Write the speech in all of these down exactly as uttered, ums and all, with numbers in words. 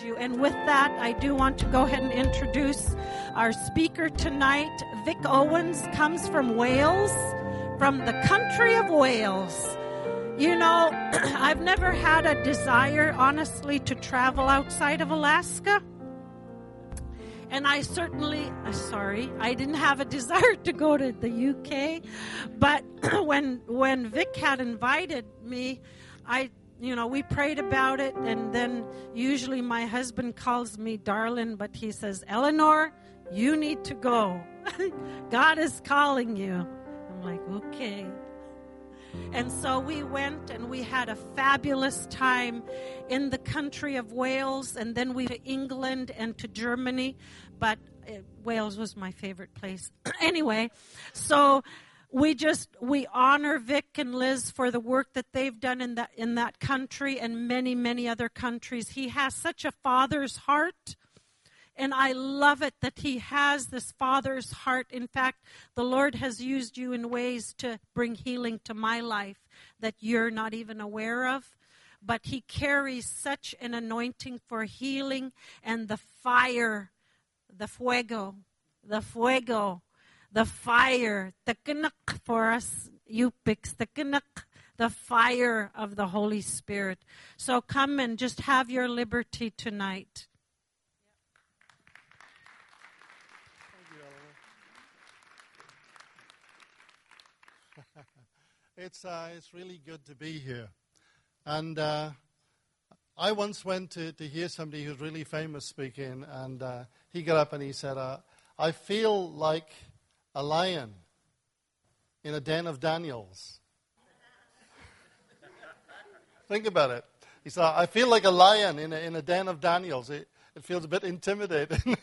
you. And with that, I do want to go ahead and introduce our speaker tonight. Vic Owens comes from Wales, from the country of Wales. You know, I've never had a desire, honestly, to travel outside of Alaska. And I certainly, uh, sorry, I didn't have a desire to go to the U K. But when when Vic had invited me, I, you know, we prayed about it. And then usually my husband calls me darling, but he says, Eleanor, you need to go. God is calling you. I'm like, okay. And so we went and we had a fabulous time in the country of Wales, and then we went to England and to Germany, but uh, Wales was my favorite place. Anyway, so we just, we honor Vic and Liz for the work that they've done in that, in that country and many, many other countries. He has such a father's heart. And I love it that he has this father's heart. In fact, the Lord has used you in ways to bring healing to my life that you're not even aware of. But he carries such an anointing for healing and the fire, the fuego, the fuego, the fire, the k'nuk for us, Yupiks, the k'nuk, the fire of the Holy Spirit. So come and just have your liberty tonight. It's uh, it's really good to be here. And uh, I once went to, to hear somebody who's really famous speaking, and uh, he got up and he said, uh, I feel like a lion in a den of Daniels. Think about it. He said, I feel like a lion in a, in a den of Daniels. It, it feels a bit intimidating.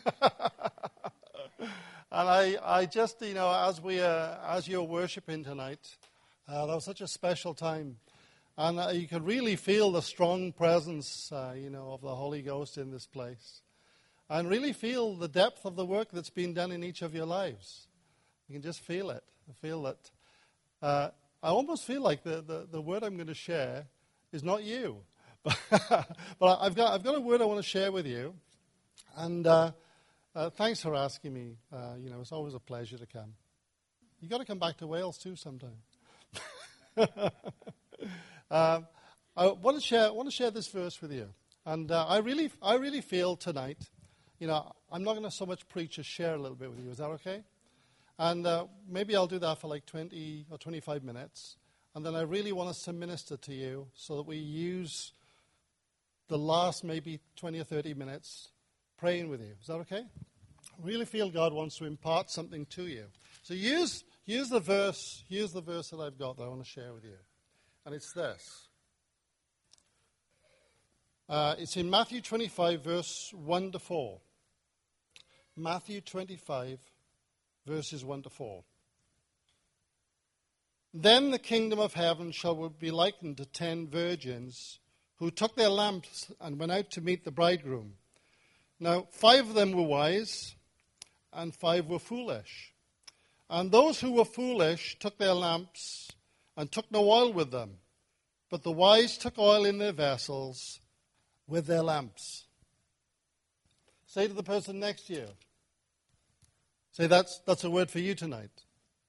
And I, I just, you know, as we, uh, as you're worshiping tonight, Uh, that was such a special time. And uh, you could really feel the strong presence, uh, you know, of the Holy Ghost in this place. And really feel the depth of the work that's been done in each of your lives. You can just feel it. I feel that. Uh, I almost feel like the, the, the word I'm going to share is not you. But I've got, I've got a word I want to share with you. And uh, uh, thanks for asking me. Uh, you know, it's always a pleasure to come. You've got to come back to Wales too sometime. um, I want to share. I want to share this verse with you, and uh, I really, I really feel tonight. You know, I'm not going to so much preach as share a little bit with you. Is that okay? And uh, maybe I'll do that for like twenty or twenty-five minutes, and then I really want us to minister to you, so that we use the last maybe twenty or thirty minutes praying with you. Is that okay? I really feel God wants to impart something to you. So use. Here's the verse, here's the verse that I've got that I want to share with you. And it's this. Uh, it's in Matthew twenty-five, verse one to four. Matthew twenty-five, verses one to four. Then the kingdom of heaven shall be likened to ten virgins who took their lamps and went out to meet the bridegroom. Now, five of them were wise and five were foolish. And those who were foolish took their lamps and took no oil with them. But the wise took oil in their vessels with their lamps. Say to the person next to you. Say, that's, that's a word for you tonight.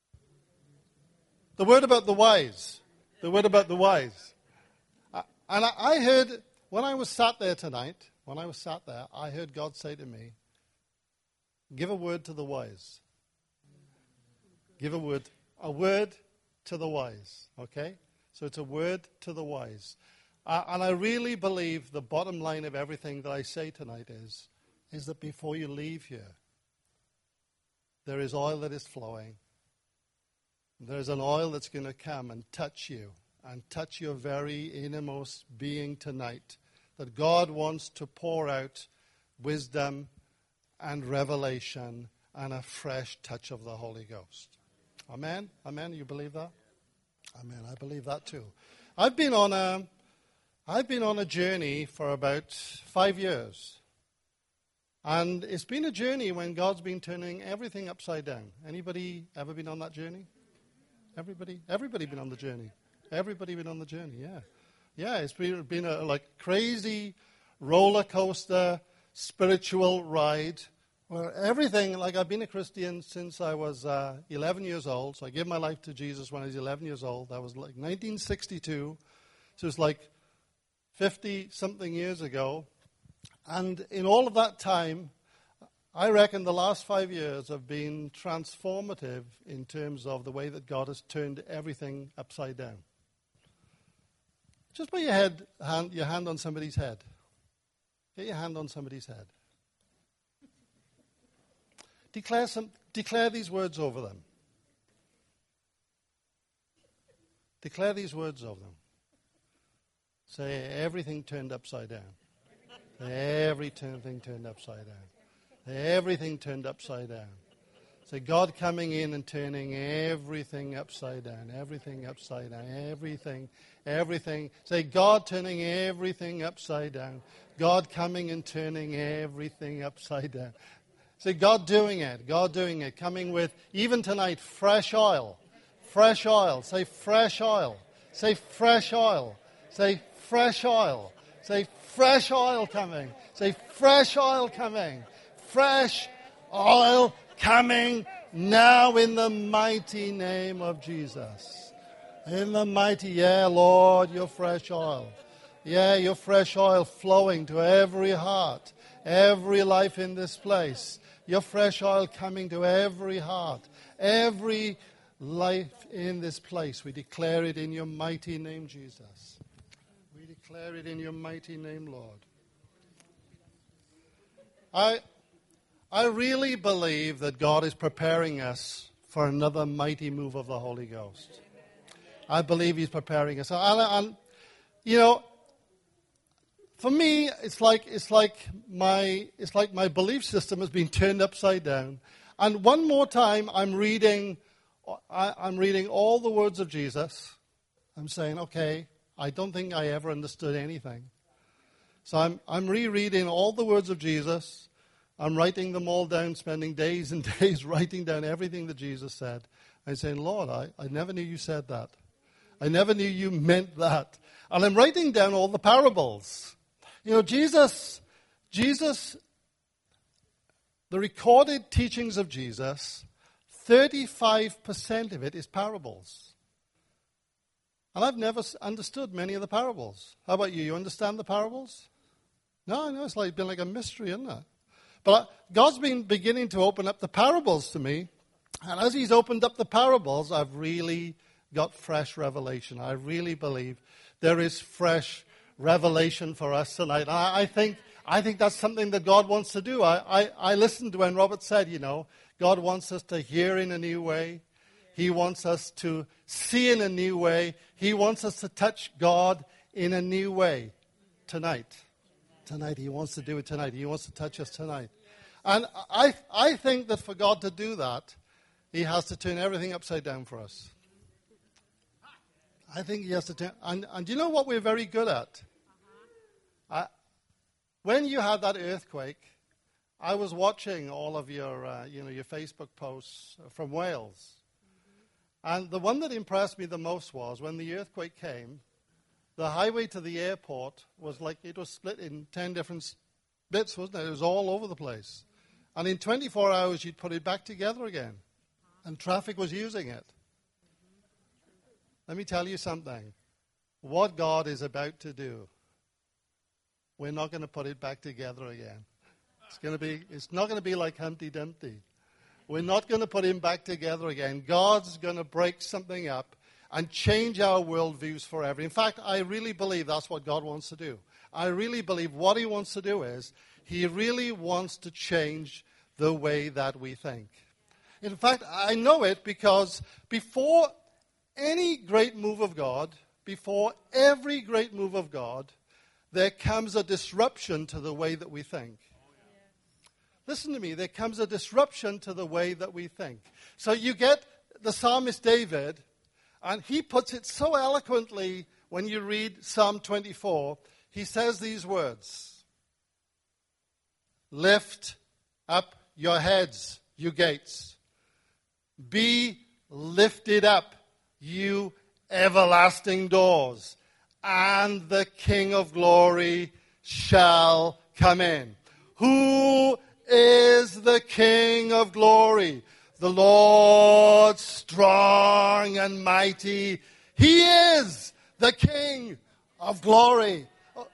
The word about the wise. The word about the wise. Uh, and I, I heard, when I was sat there tonight, when I was sat there, I heard God say to me, give a word to the wise. Give a word, a word to the wise, okay? So it's a word to the wise. Uh, and I really believe the bottom line of everything that I say tonight is, is that before you leave here, there is oil that is flowing. There's an oil that's going to come and touch you and touch your very innermost being tonight. That God wants to pour out wisdom and revelation and a fresh touch of the Holy Ghost. Amen? Amen? You believe that? Amen. I believe that too. I've been on a, I've been on a journey for about five years. And it's been a journey when God's been turning everything upside down. Anybody ever been on that journey? Everybody? Everybody been on the journey. Everybody been on the journey, yeah. Yeah, it's been, been a like crazy roller coaster, spiritual ride where everything, like I've been a Christian since I was uh, eleven years old. So I gave my life to Jesus when I was eleven years old. That was like nineteen sixty-two. So it's like fifty-something years ago. And in all of that time, I reckon the last five years have been transformative in terms of the way that God has turned everything upside down. Just put your head, hand, your hand on somebody's head. Get your hand on somebody's head. Declare some, declare these words over them. Declare these words over them. Say, everything turned upside down. Everything turned upside down. Everything turned upside down. Say, God coming in and turning everything upside down. Everything upside down. Everything, everything. Say, God turning everything upside down. God coming and turning everything upside down. Say, God doing it. God doing it. Coming with, even tonight, fresh oil. Fresh oil. Say, fresh oil. Say, fresh oil. Say, fresh oil. Say, fresh oil coming. Say, fresh oil coming. Fresh oil coming now in the mighty name of Jesus. In the mighty, yeah, Lord, your fresh oil. Yeah, your fresh oil flowing to every heart, every life in this place. Your fresh oil coming to every heart, every life in this place. We declare it in your mighty name, Jesus. We declare it in your mighty name, Lord. I, I really believe that God is preparing us for another mighty move of the Holy Ghost. I believe He's preparing us. And, and you know, for me, it's like it's like my it's like my belief system has been turned upside down. And one more time, I'm reading, I, I'm reading all the words of Jesus. I'm saying, okay, I don't think I ever understood anything. So I'm I'm rereading all the words of Jesus. I'm writing them all down, spending days and days writing down everything that Jesus said. I'm saying, Lord, I, I never knew you said that. I never knew you meant that. And I'm writing down all the parables. You know, Jesus, Jesus, the recorded teachings of Jesus, thirty-five percent of it is parables. And I've never understood many of the parables. How about you? You understand the parables? No, no, it's like been like a mystery, isn't it? But God's been beginning to open up the parables to me. And as He's opened up the parables, I've really got fresh revelation. I really believe there is fresh revelation for us tonight. I, I think I think that's something that God wants to do. I, I, I listened when Robert said, you know, God wants us to hear in a new way. He wants us to see in a new way. He wants us to touch God in a new way tonight. Tonight, He wants to do it tonight. He wants to touch us tonight. And I, I think that for God to do that, He has to turn everything upside down for us. I think He has to turn. And, and do you know what we're very good at? I, when you had that earthquake, I was watching all of your, uh, you know, your Facebook posts from Wales. And the one that impressed me the most was when the earthquake came, the highway to the airport was like, it was split in ten different bits, wasn't it? It was all over the place. And in twenty-four hours, you'd put it back together again. And traffic was using it. Let me tell you something. What God is about to do, we're not going to put it back together again. It's going to be, it's not going to be like Humpty Dumpty. We're not going to put him back together again. God's going to break something up and change our worldviews forever. In fact, I really believe that's what God wants to do. I really believe what He wants to do is He really wants to change the way that we think. In fact, I know it because before any great move of God, before every great move of God, there comes a disruption to the way that we think. Listen to me, there comes a disruption to the way that we think. So you get the psalmist David, and he puts it so eloquently when you read Psalm twenty-four. He says these words, "Lift up your heads, you gates. Be lifted up, you everlasting doors, and the King of glory shall come in. Who is the King of glory? The Lord strong and mighty. He is the King of glory.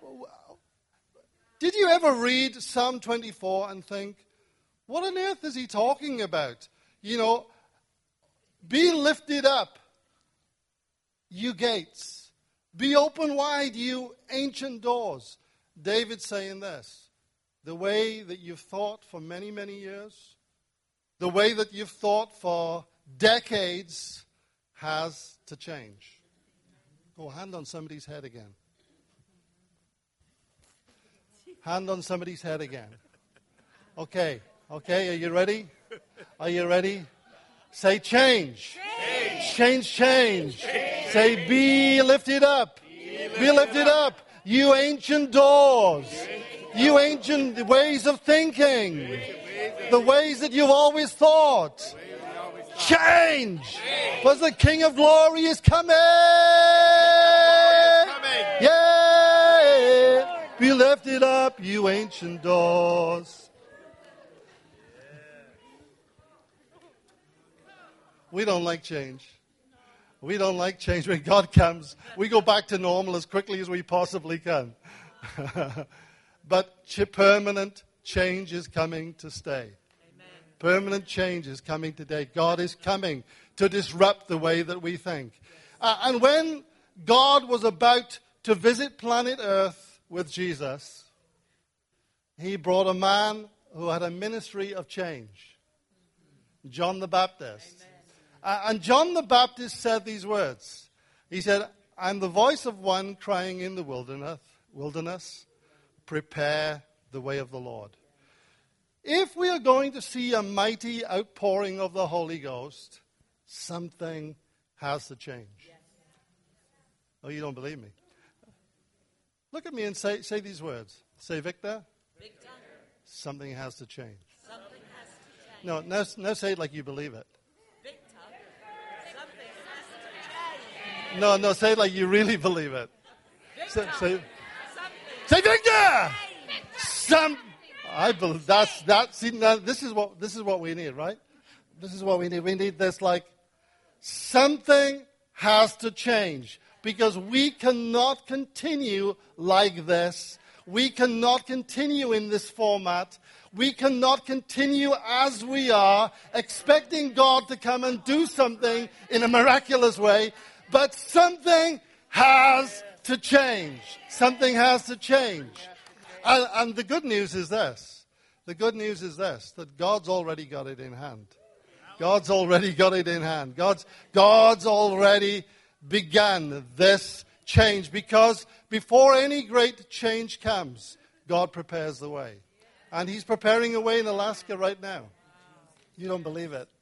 Did you ever read Psalm twenty-four and think, what on earth is he talking about? You know, be lifted up, you gates. Be open wide, you ancient doors. David saying this, the way that you've thought for many, many years, the way that you've thought for decades has to change. Go, hand on somebody's head again. Hand on somebody's head again. Okay, okay, are you ready? Are you ready? Say change. Change, change. change. change. Say be lifted up. Be lifted, be lifted up. up. You ancient doors. You ancient ways of thinking. The ways that you've always thought. Change. Because the King of glory is coming. Yeah. Be lifted up, you ancient doors. We don't like change. We don't like change. When God comes, we go back to normal as quickly as we possibly can. But permanent change is coming to stay. Amen. Permanent change is coming today. God is coming to disrupt the way that we think. Uh, and when God was about to visit planet Earth with Jesus, he brought a man who had a ministry of change. John the Baptist. Uh, and John the Baptist said these words. He said, I'm the voice of one crying in the wilderness, wilderness, prepare the way of the Lord. If we are going to see a mighty outpouring of the Holy Ghost, something has to change. Oh, you don't believe me? Look at me and say, say these words. Say, Victor, Victor, something has to change. Something has to change. No, no, no, say it like you believe it. Victor, something has to change. No, no, say it like you really believe it. Victor, say, say, say Victor! Some, I believe that's that. See, now this is what this is what we need, right? This is what we need. We need this, like, something has to change. Because we cannot continue like this. We cannot continue in this format. We cannot continue as we are, expecting God to come and do something in a miraculous way. But something has to change. Something has to change. And, and the good news is this. The good news is this, that God's already got it in hand. God's already got it in hand. God's, God's already began this change, because before any great change comes, God prepares the way. And he's preparing a way in Alaska right now. You don't believe it.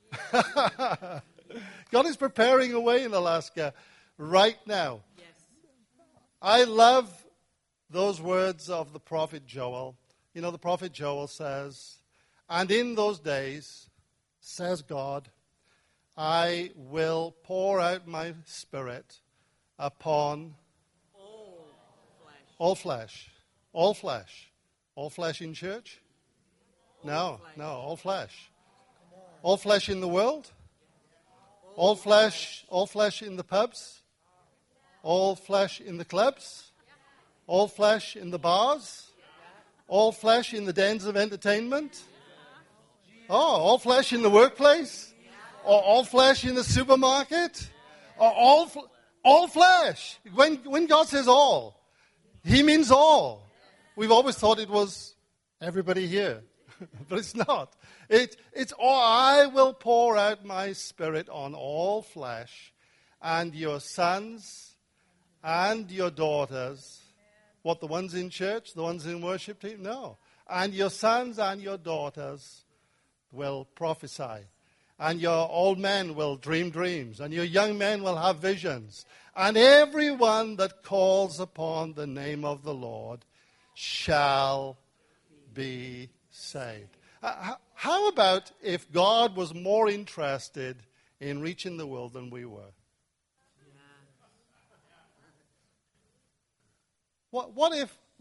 God is preparing a way in Alaska right now. I love those words of the prophet Joel. You know, the prophet Joel says, and in those days, says God, I will pour out my spirit upon all flesh. All flesh. All flesh. All flesh in church? All no, flesh. no, all flesh. All flesh in the world? All, all flesh, flesh, all flesh in the pubs? All flesh in the clubs? All flesh in the bars? All flesh in the dens of entertainment? Oh, all flesh in the workplace? Or all flesh in the supermarket? Or all all flesh? When when God says all, he means all. We've always thought it was everybody here. But it's not. It, it's all. I will pour out my spirit on all flesh, and your sons and your daughters. What, the ones in church? The ones in worship team? No. And your sons and your daughters will prophesy. And your old men will dream dreams. And your young men will have visions. And everyone that calls upon the name of the Lord shall be saved. Uh, how about if God was more interested in reaching the world than we were? What, what if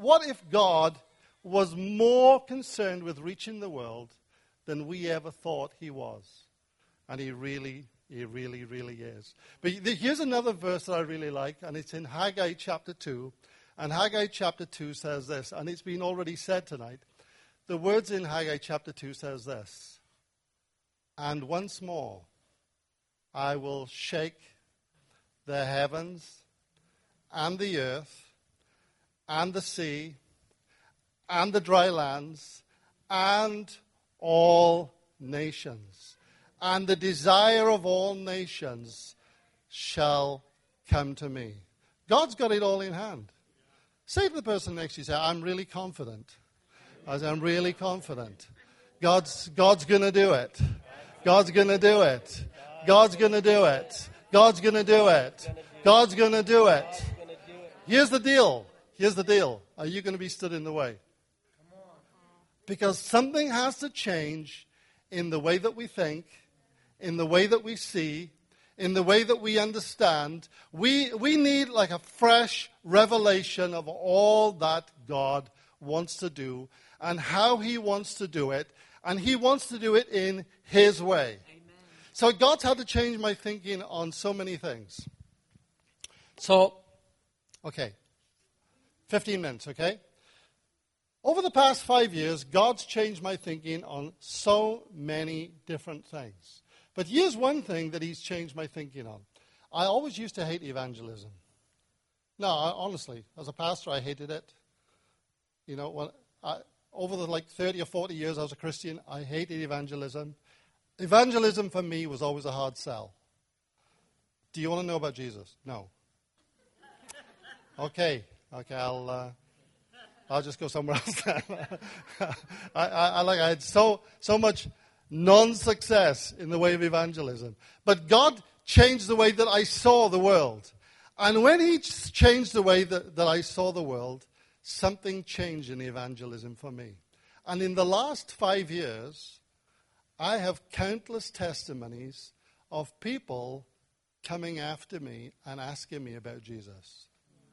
what if God was more concerned with reaching the world than we ever thought he was? And he really, he really, really is. But here's another verse that I really like, and it's in Haggai chapter two. And Haggai chapter two says this, and it's been already said tonight. The words in Haggai chapter two says this: and once more I will shake the heavens and the earth and the sea and the dry lands and all nations. And the desire of all nations shall come to me. God's got it all in hand. Say to the person next to you, say, I'm really confident. I say, I'm really confident. God's, God's going to do it. God's going to do it. God's going to do it. God's going to do it. God's going to do it. Here's the deal. Here's the deal. Are you going to be stood in the way? Because something has to change in the way that we think, in the way that we see, in the way that we understand. We, we need like a fresh revelation of all that God wants to do and how he wants to do it. And he wants to do it in his way. Amen. So God's had to change my thinking on so many things. So, okay, fifteen minutes, okay? Over the past five years, God's changed my thinking on so many different things. But here's one thing that he's changed my thinking on. I always used to hate evangelism. No, I, honestly, as a pastor, I hated it. You know, when I, over the like thirty or forty years I was a Christian, I hated evangelism. Evangelism for me was always a hard sell. Do you want to know about Jesus? No. Okay, okay, I'll... Uh, I'll just go somewhere else. I, I, I, like, I had so, so much non-success in the way of evangelism. But God changed the way that I saw the world. And when he changed the way that, that I saw the world, something changed in evangelism for me. And in the last five years, I have countless testimonies of people coming after me and asking me about Jesus.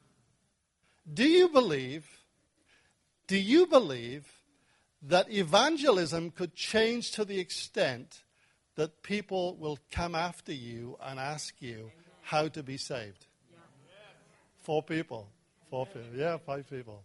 Do you believe... Do you believe that evangelism could change to the extent that people will come after you and ask you how to be saved? Yeah. Four people. Four people. Yeah, five people.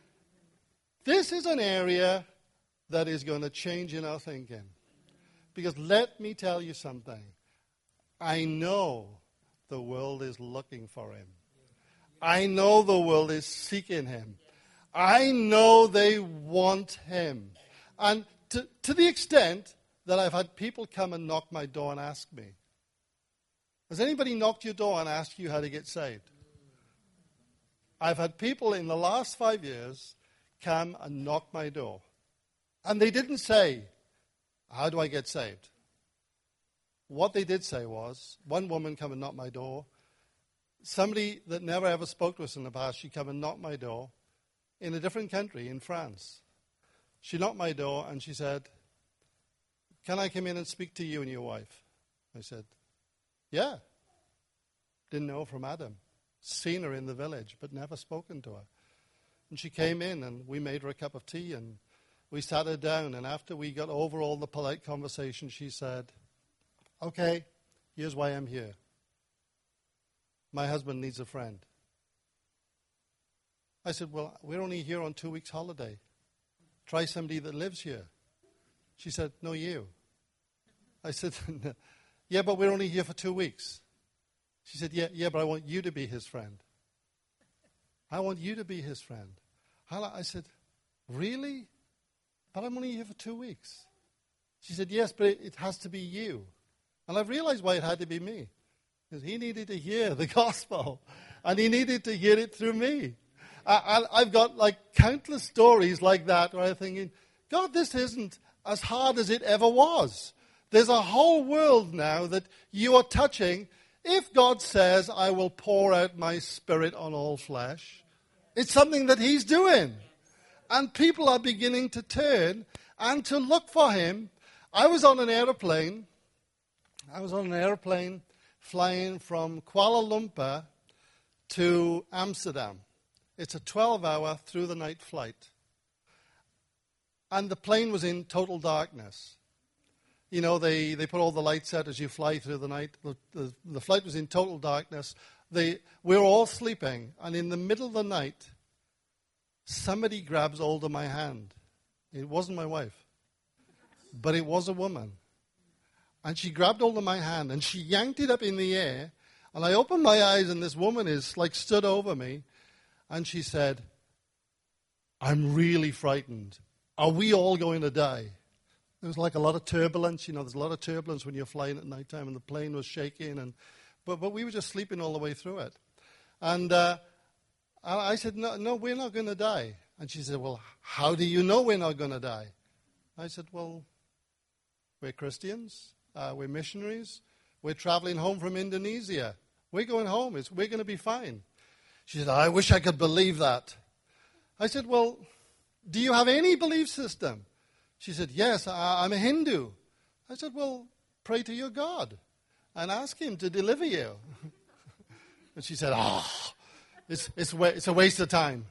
This is an area that is going to change in our thinking. Because let me tell you something. I know the world is looking for him. I know the world is seeking him. I know they want him. And to, to the extent that I've had people come and knock my door and ask me. Has anybody knocked your door and asked you how to get saved? I've had people in the last five years come and knock my door. And they didn't say, how do I get saved? What they did say was, one woman come and knock my door. Somebody that never ever spoke to us in the past, she come and knocked my door. In a different country, in France. She knocked my door and she said, can I come in and speak to you and your wife? I said, yeah. Didn't know her from Adam. Seen her in the village, but never spoken to her. And she came in and we made her a cup of tea and we sat her down. And after we got over all the polite conversation, she said, okay, here's why I'm here. My husband needs a friend. I said, well, we're only here on two weeks holiday. Try somebody that lives here. She said, no, you. I said, yeah, but we're only here for two weeks. She said, yeah, yeah, but I want you to be his friend. I want you to be his friend. I said, really? But I'm only here for two weeks. She said, yes, but it has to be you. And I've realized why it had to be me. Because he needed to hear the gospel. And he needed to hear it through me. I, I've got like countless stories like that where I'm thinking, God, this isn't as hard as it ever was. There's a whole world now that you are touching. If God says, I will pour out my spirit on all flesh, it's something that he's doing. And people are beginning to turn and to look for him. I was on an airplane. I was on an airplane flying from Kuala Lumpur to Amsterdam. It's a twelve-hour through-the-night flight. And the plane was in total darkness. You know, they, they put all the lights out as you fly through the night. The, the, the flight was in total darkness. They, we were all sleeping. And in the middle of the night, somebody grabs hold of my hand. It wasn't my wife, but it was a woman. And she grabbed hold of my hand, and she yanked it up in the air. And I opened my eyes, and this woman is like stood over me. And she said, I'm really frightened. Are we all going to die? There was like a lot of turbulence. You know, there's a lot of turbulence when you're flying at nighttime, and the plane was shaking. And but but we were just sleeping all the way through it. And uh, I said, no, no, we're not going to die. And she said, well, how do you know we're not going to die? I said, well, we're Christians. Uh, we're missionaries. We're traveling home from Indonesia. We're going home. It's, we're going to be fine. She said, I wish I could believe that. I said, well, do you have any belief system? She said, yes, I, I'm a Hindu. I said, well, pray to your God and ask him to deliver you. And she said, oh, it's, it's, it's a waste of time.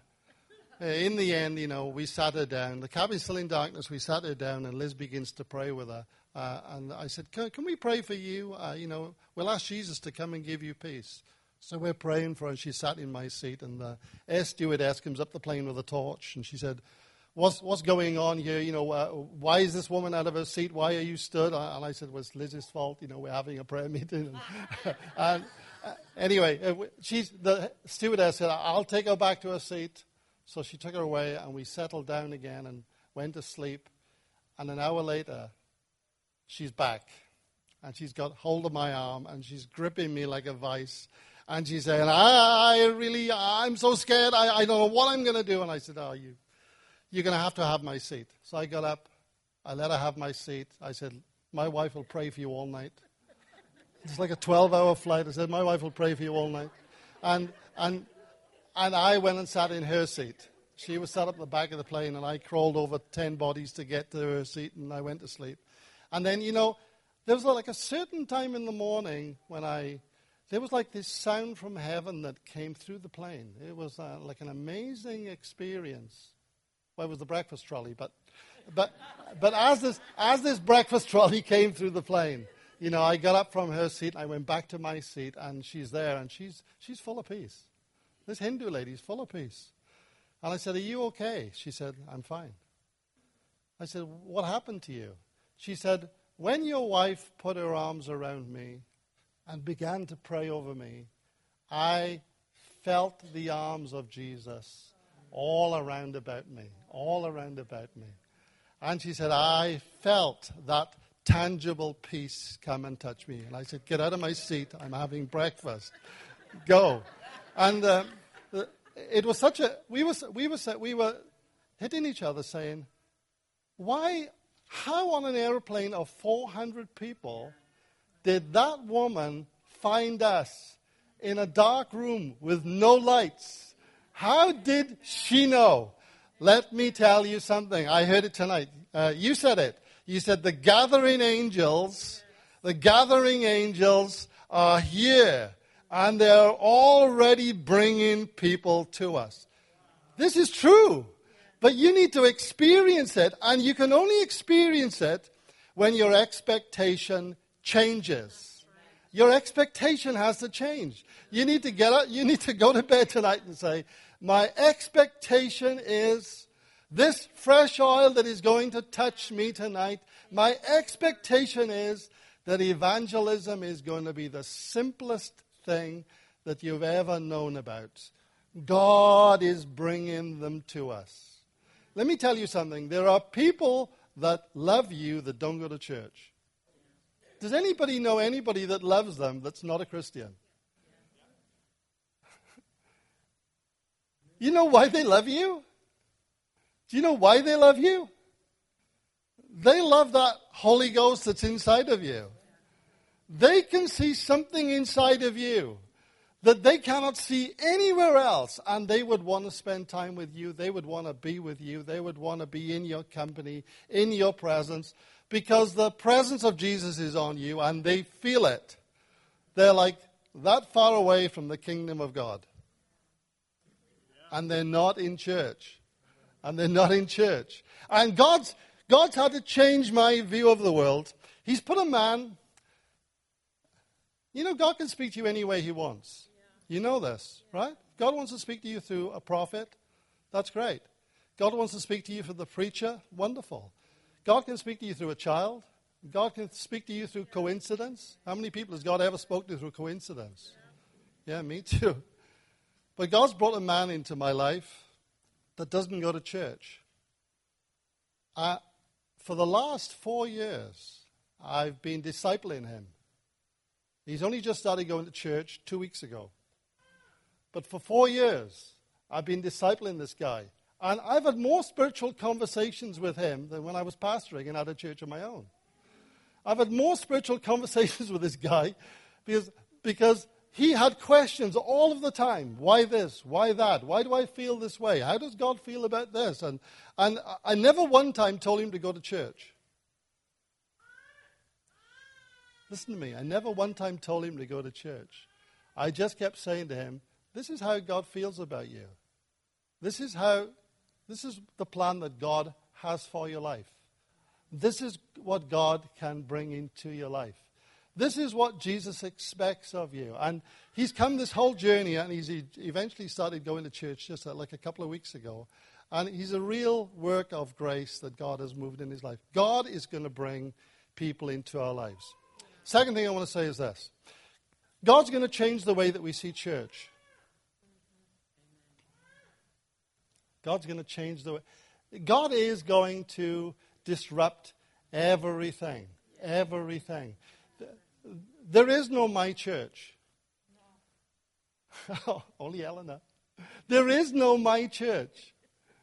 In the end, you know, we sat her down. The cabin's still in darkness. We sat her down, and Liz begins to pray with her. Uh, and I said, can, can we pray for you? Uh, you know, we'll ask Jesus to come and give you peace. So we're praying for her, and she sat in my seat. And the air stewardess comes up the plane with a torch, and she said, what's, what's going on here? You know, uh, why is this woman out of her seat? Why are you stood? And I said, well, it's Liz's fault. You know, we're having a prayer meeting. And, and uh, anyway, uh, she's, the stewardess said, I'll take her back to her seat. So she took her away, and we settled down again and went to sleep. And an hour later, she's back. And she's got hold of my arm, and she's gripping me like a vice. And she's saying, I, I really, I'm so scared. I, I don't know what I'm going to do. And I said, oh, you, you're going to have to have my seat. So I got up. I let her have my seat. I said, my wife will pray for you all night. It's like a twelve-hour flight. I said, my wife will pray for you all night. And and and I went and sat in her seat. She was sat up the back of the plane, and I crawled over ten bodies to get to her seat, and I went to sleep. And then, you know, there was like a certain time in the morning when I, there was like this sound from heaven that came through the plane. It was uh, like an amazing experience. Well, it was the breakfast trolley, but but but as this as this breakfast trolley came through the plane, you know, I got up from her seat, I went back to my seat, and she's there, and she's she's full of peace. This Hindu lady's full of peace. And I said, are you okay? She said, I'm fine. I said, what happened to you? She said, when your wife put her arms around me and began to pray over me, I felt the arms of Jesus all around about me, all around about me. And she said, I felt that tangible peace come and touch me. And I said, get out of my seat. I'm having breakfast. Go. And uh, it was such a, we were, we were, we were hitting each other saying, why, how on an airplane of four hundred people did that woman find us in a dark room with no lights? How did she know? Let me tell you something. I heard it tonight. Uh, you said it. You said the gathering angels, the gathering angels are here, and they're already bringing people to us. This is true. But you need to experience it, and you can only experience it when your expectation changes. Your expectation has to change. You need to get up, you need to go to bed tonight and say, my expectation is this fresh oil that is going to touch me tonight. My expectation is that evangelism is going to be the simplest thing that you've ever known about. God is bringing them to us. Let me tell you something. There are people that love you that don't go to church. Does anybody know anybody that loves them that's not a Christian? You know why they love you? Do you know why they love you? They love that Holy Ghost that's inside of you. They can see something inside of you that they cannot see anywhere else, and they would want to spend time with you. They would want to be with you. They would want to be in your company, in your presence, because the presence of Jesus is on you, and they feel it. They're like that far away from the kingdom of God. and they're not in church. And they're not in church. And God's, God's had to change my view of the world. He's put a man. You know, God can speak to you any way he wants. Yeah. You know this, yeah. Right? God wants to speak to you through a prophet. That's great. God wants to speak to you through the preacher. Wonderful. God can speak to you through a child. God can speak to you through coincidence. How many people has God ever spoken to through coincidence? Yeah, yeah, me too. But God's brought a man into my life that doesn't go to church. Uh, for the last four years, I've been discipling him. He's only just started going to church two weeks ago. But for four years, I've been discipling this guy. And I've had more spiritual conversations with him than when I was pastoring and had a church of my own. I've had more spiritual conversations with this guy because, because he had questions all of the time. Why this? Why that? Why do I feel this way? How does God feel about this? And, and I never one time told him to go to church. Listen to me. I never one time told him to go to church. I just kept saying to him, this is how God feels about you. This is how, this is the plan that God has for your life. This is what God can bring into your life. This is what Jesus expects of you. And he's come this whole journey, and he's eventually started going to church just like a couple of weeks ago. And he's a real work of grace that God has moved in his life. God is going to bring people into our lives. Second thing I want to say is this. God's going to change the way that we see church. God's going to change the way. God is going to disrupt everything. Everything. There is no my church. Oh, only Eleanor. There is no my church.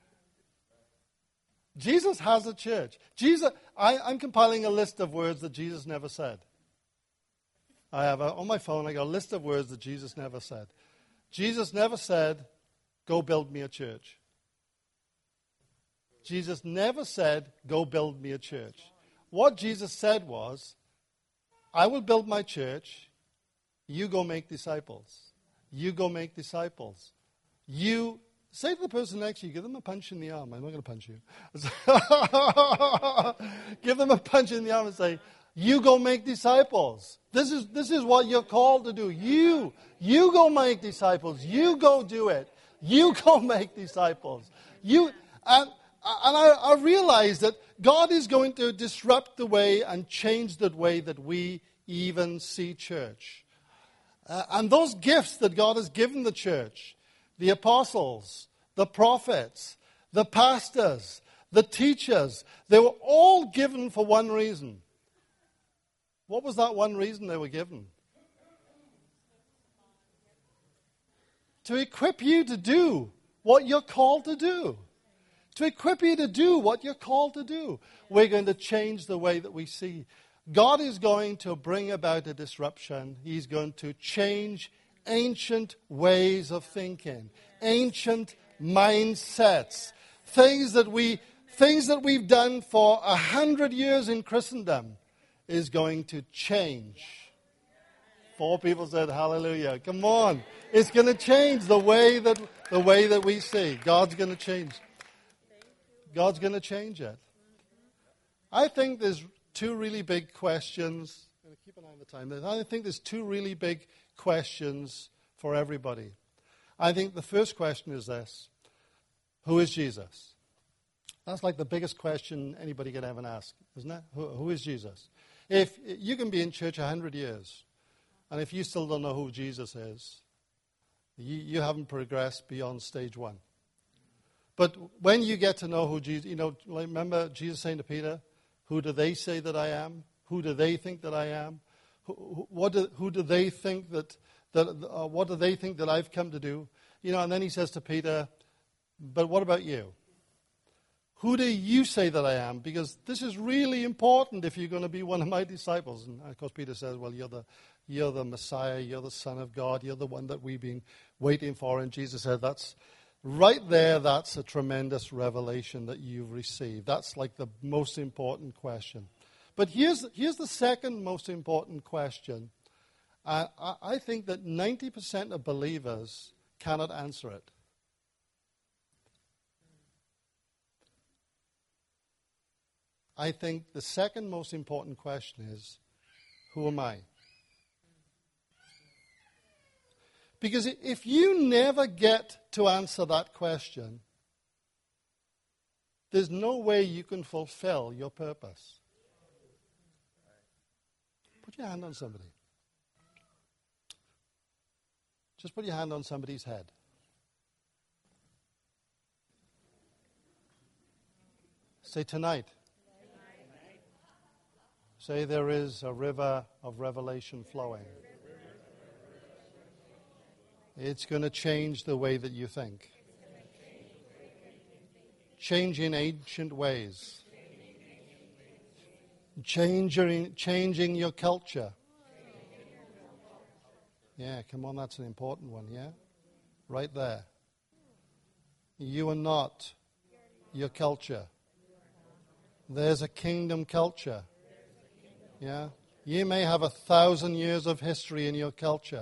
Jesus has a church. Jesus. I, I'm compiling a list of words that Jesus never said. I have a, on my phone, I got a list of words that Jesus never said. Jesus never said, go build me a church. Jesus never said, go build me a church. What Jesus said was, I will build my church. You go make disciples. You go make disciples. You, say to the person next to you, give them a punch in the arm. I'm not going to punch you. Give them a punch in the arm and say, you go make disciples. This is, this is what you're called to do. You, you go make disciples. You go do it. You go make disciples. You, and, and I, I realize that God is going to disrupt the way and change the way that we even see church. Uh, and those gifts that God has given the church, the apostles, the prophets, the pastors, the teachers, they were all given for one reason. What was that one reason they were given? To equip you to do what you're called to do. To equip you to do what you're called to do. We're going to change the way that we see. God is going to bring about a disruption. He's going to change ancient ways of thinking, ancient mindsets, things that we, things that we've done for a hundred years in Christendom is going to change. Four people said hallelujah. Come on. It's going to change the way that the way that we see. God's going to change. God's going to change it. I think there's two really big questions. I'm going to keep an eye on the time. I think there's two really big questions for everybody. I think the first question is this. Who is Jesus? That's like the biggest question anybody could ever ask, isn't it? Who, who is Jesus? If you can be in church a hundred years, and if you still don't know who Jesus is, you, you haven't progressed beyond stage one. But when you get to know who Jesus, you know, like remember Jesus saying to Peter, who do they say that I am? Who do they think that I am? Who, what do, who do they think that, that uh, what do they think that I've come to do? You know, and then he says to Peter, but what about you? Who do you say that I am? Because this is really important if you're going to be one of my disciples. And of course Peter says, well, you're the, you're the Messiah, you're the Son of God, you're the one that we've been waiting for. And Jesus said, that's right there, that's a tremendous revelation that you've received. That's like the most important question. But here's, here's the second most important question. Uh, I, I think that ninety percent of believers cannot answer it. I think the second most important question is, who am I? Because if you never get to answer that question, there's no way you can fulfill your purpose. Put your hand on somebody. Just put your hand on somebody's head. Say, tonight. Say, there is a river of revelation flowing. It's going to change the way that you think. Changing ancient ways. Changing, changing your culture. Yeah, come on, that's an important one, yeah? Right there. You are not your culture. There's a kingdom culture. Yeah? You may have a thousand years of history in your culture.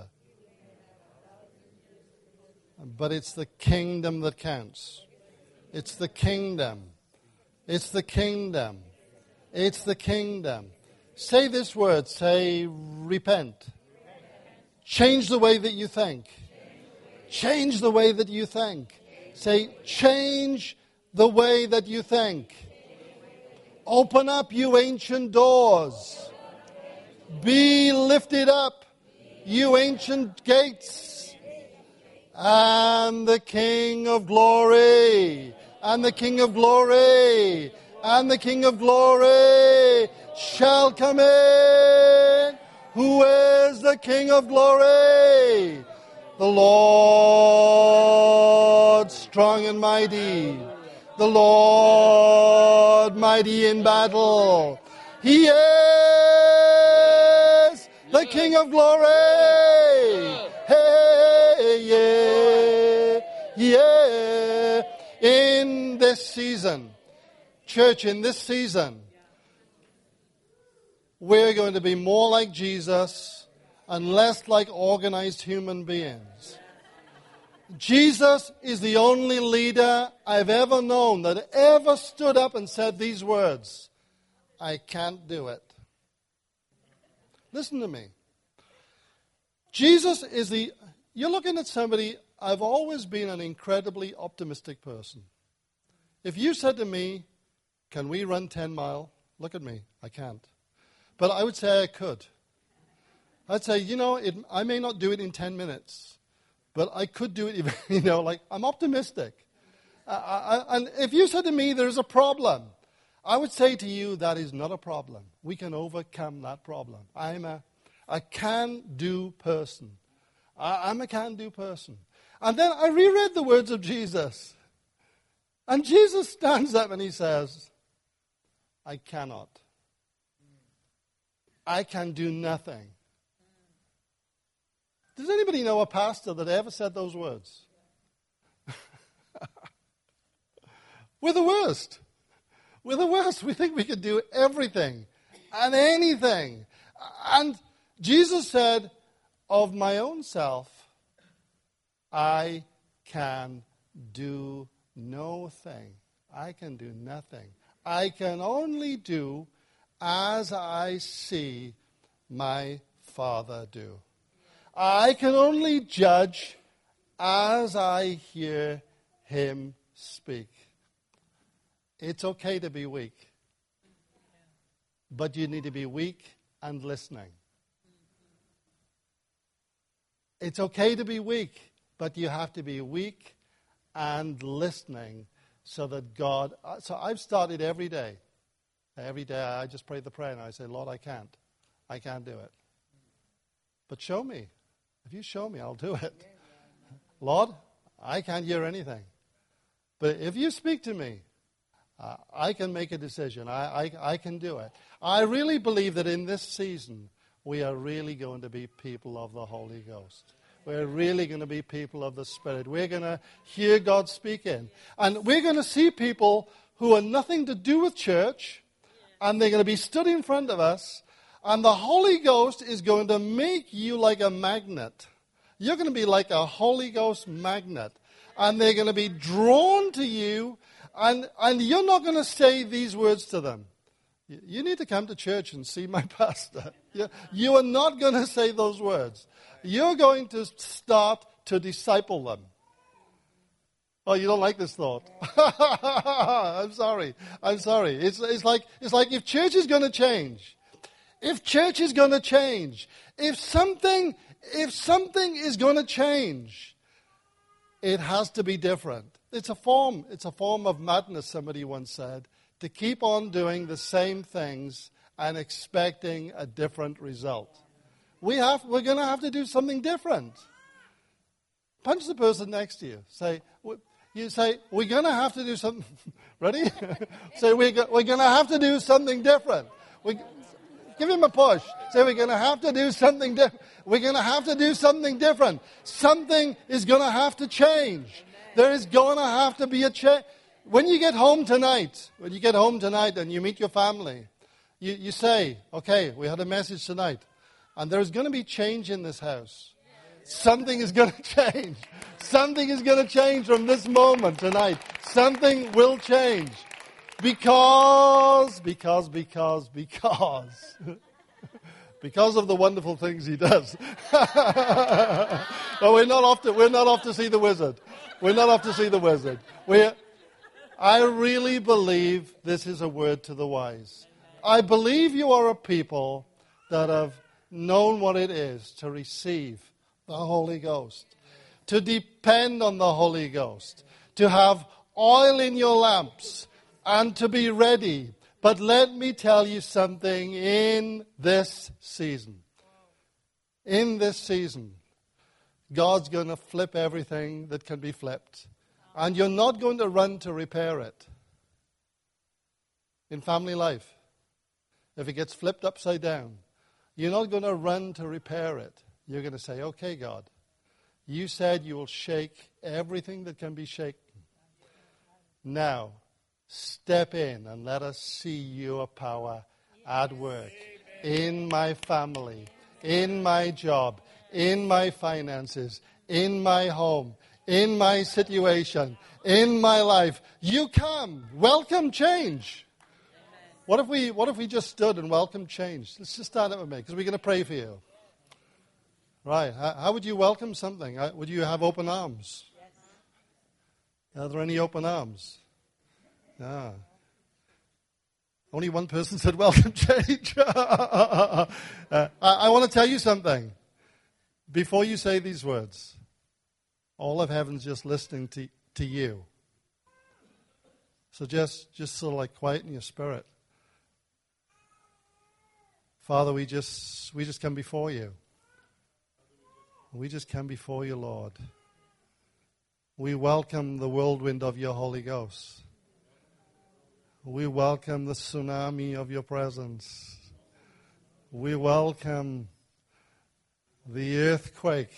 But it's the kingdom that counts. It's the kingdom. It's the kingdom. It's the kingdom. Say this word. Say, repent. Change the way that you think. Change the way that you think. Say, change the way that you think. Open up, you ancient doors. Be lifted up, you ancient gates. And the King of glory, and the King of glory, and the King of glory shall come in. Who is the King of glory? The Lord strong and mighty. The Lord mighty in battle. He is the King of glory. Hey, yeah, yeah. In this season, church, in this season, we're going to be more like Jesus and less like organized human beings. Jesus is the only leader I've ever known that ever stood up and said these words, I can't do it. Listen to me. Jesus is the, you're looking at somebody, I've always been an incredibly optimistic person. If you said to me, can we run ten mile? Look at me, I can't. But I would say I could. I'd say, you know, it, I may not do it in ten minutes, but I could do it, you know, like, I'm optimistic. I, I, and if you said to me, there's a problem, I would say to you, that is not a problem. We can overcome that problem. I'm a, a can-do person. I, I'm a can-do person. And then I reread the words of Jesus. And Jesus stands up and he says, I cannot. I can do nothing. Does anybody know a pastor that ever said those words? We're the worst. We're the worst. We think we can do everything and anything. And Jesus said, of my own self, I can do no thing. I can do nothing. I can only do as I see my Father do. I can only judge as I hear him speak. It's okay to be weak, but you need to be weak and listening. It's okay to be weak, but you have to be weak and listening so that God... So I've started every day. Every day I just pray the prayer and I say, Lord, I can't. I can't do it. But show me. If you show me, I'll do it. Lord, I can't hear anything. But if you speak to me, uh, I can make a decision. I, I, I can do it. I really believe that in this season, we are really going to be people of the Holy Ghost. We're really going to be people of the Spirit. We're going to hear God speaking. And we're going to see people who are nothing to do with church, and they're going to be stood in front of us, and the Holy Ghost is going to make you like a magnet. You're going to be like a Holy Ghost magnet. And they're going to be drawn to you. And, and you're not going to say these words to them. You, you need to come to church and see my pastor. You, you are not going to say those words. You're going to start to disciple them. Oh, you don't like this thought? I'm sorry. I'm sorry. It's, it's like, it's like if church is going to change, if church is going to change, if something, if something is going to change, it has to be different. It's a form, it's a form of madness, somebody once said, to keep on doing the same things and expecting a different result. We have, we're going to have to do something different. Punch the person next to you. Say, you say, we're going to have to do something. Ready? Say, we're, go, we're going to have to do something different. We, give him a push. Say, we're going to have to do something different. We're going to have to do something different. Something is going to have to change. There is going to have to be a change. When you get home tonight, when you get home tonight and you meet your family, you, you say, okay, we had a message tonight, and there's going to be change in this house. Something is going to change. Something is going to change from this moment tonight. Something will change. Because, because, because, because. Because of the wonderful things he does. But we're not off to, we're not off to see the wizard. We're not off to see the wizard. We're, I really believe this is a word to the wise. I believe you are a people that have known what it is to receive the Holy Ghost, to depend on the Holy Ghost, to have oil in your lamps, and to be ready. But let me tell you something in this season. In this season, God's going to flip everything that can be flipped. And you're not going to run to repair it. In family life, if it gets flipped upside down, you're not going to run to repair it. You're going to say, okay, God, you said you will shake everything that can be shaken. Now, step in and let us see your power at work in my family, in my job, in my finances, in my home, in my situation, in my life. You come. Welcome change. What if we, what if we just stood and welcome change? Let's just stand up with me because we're going to pray for you. Right. How, how would you welcome something? Would you have open arms? Yes. Are there any open arms? No. Only one person said welcome change. uh, I, I want to tell you something. Before you say these words, all of heaven's just listening to, to you. So just, just sort of like quieten your spirit. Father, we just, we just come before you. We just come before you, Lord. We welcome the whirlwind of your Holy Ghost. We welcome the tsunami of your presence. We welcome the earthquake.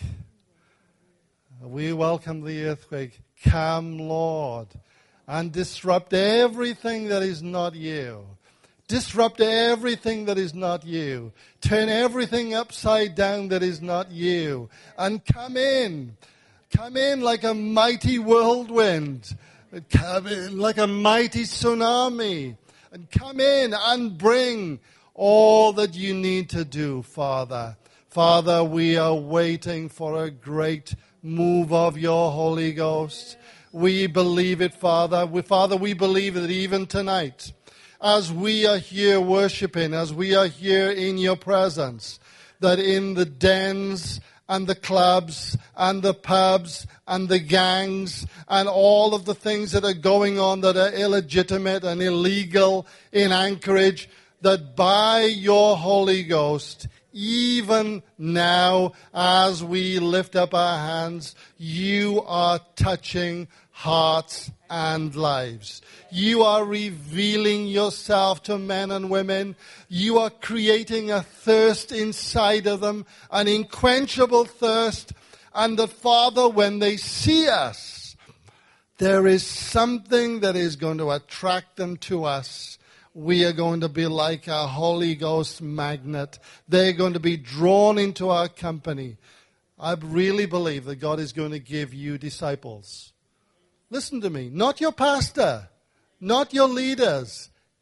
We welcome the earthquake. Come, Lord, and disrupt everything that is not you. Disrupt everything that is not you. Turn everything upside down that is not you. And come in. Come in like a mighty whirlwind. Come in like a mighty tsunami. And come in and bring all that you need to do, Father. Father, we are waiting for a great move of your Holy Ghost. We believe it, Father. We, Father, we believe that even tonight, as we are here worshiping, as we are here in your presence, that in the dens and the clubs and the pubs and the gangs and all of the things that are going on that are illegitimate and illegal in Anchorage, that by your Holy Ghost, even now as we lift up our hands, you are touching hearts and lives. You are revealing yourself to men and women. You are creating a thirst inside of them, an unquenchable thirst. And that, Father, when they see us, there is something that is going to attract them to us. We are going to be like a Holy Ghost magnet. They're going to be drawn into our company. I really believe that God is going to give you disciples. Listen to me. Not your pastor. Not your leaders.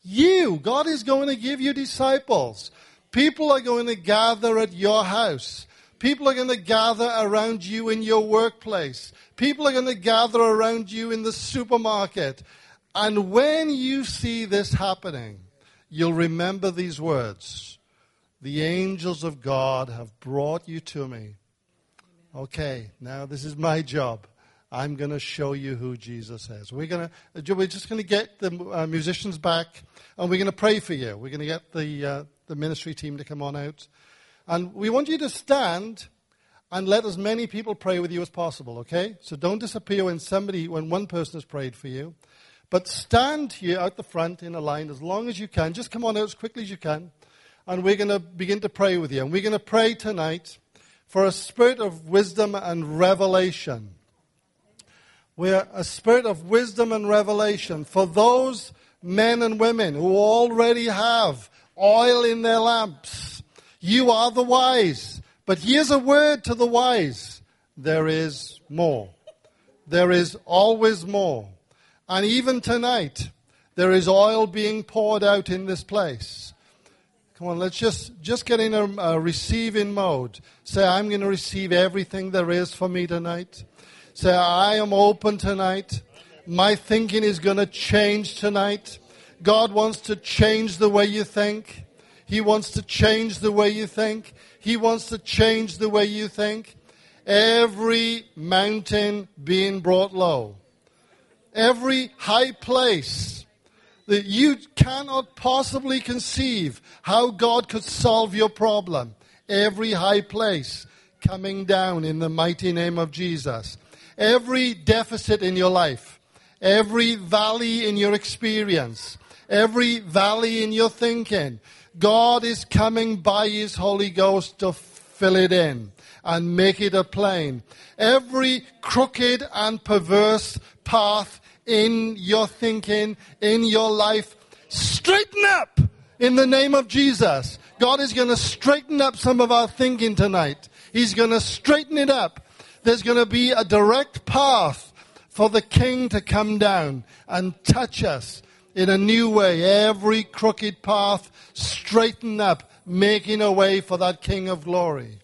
You. God is going to give you disciples. People are going to gather at your house. People are going to gather around you in your workplace. People are going to gather around you in the supermarket. And when you see this happening, you'll remember these words. The angels of God have brought you to me. Okay, now this is my job. I'm going to show you who Jesus is. We're going to, we're just going to get the uh, musicians back, and we're going to pray for you. We're going to get the uh, the ministry team to come on out, and we want you to stand and let as many people pray with you as possible. Okay, so don't disappear when somebody, when one person has prayed for you, but stand here out the front in a line as long as you can. Just come on out as quickly as you can, and we're going to begin to pray with you. And we're going to pray tonight for a spirit of wisdom and revelation. We're a spirit of wisdom and revelation for those men and women who already have oil in their lamps. You are the wise. But here's a word to the wise. There is more. There is always more. And even tonight, there is oil being poured out in this place. Come on, let's just, just get in a, a receiving mode. Say, I'm going to receive everything there is for me tonight. Say, I am open tonight. My thinking is going to change tonight. God wants to change the way you think. He wants to change the way you think. He wants to change the way you think. Every mountain being brought low. Every high place that you cannot possibly conceive how God could solve your problem. Every high place coming down in the mighty name of Jesus. Every deficit in your life, every valley in your experience, every valley in your thinking, God is coming by His Holy Ghost to fill it in and make it a plain. Every crooked and perverse path in your thinking, in your life, straighten up in the name of Jesus. God is going to straighten up some of our thinking tonight. He's going to straighten it up. There's going to be a direct path for the King to come down and touch us in a new way. Every crooked path straighten up, making a way for that King of glory.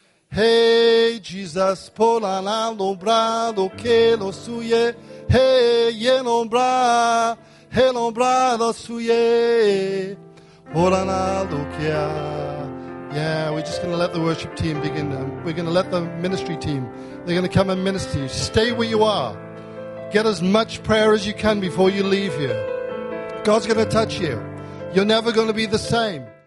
Hey, Jesus, polana lombra lo que lo suye. Hey, ye lombra, hey lombra lo suye. Polana lo que. Yeah, we're just going to let the worship team begin. We're going to let the ministry team, they're going to come and minister to you. Stay where you are. Get as much prayer as you can before you leave here. God's going to touch you. You're never going to be the same.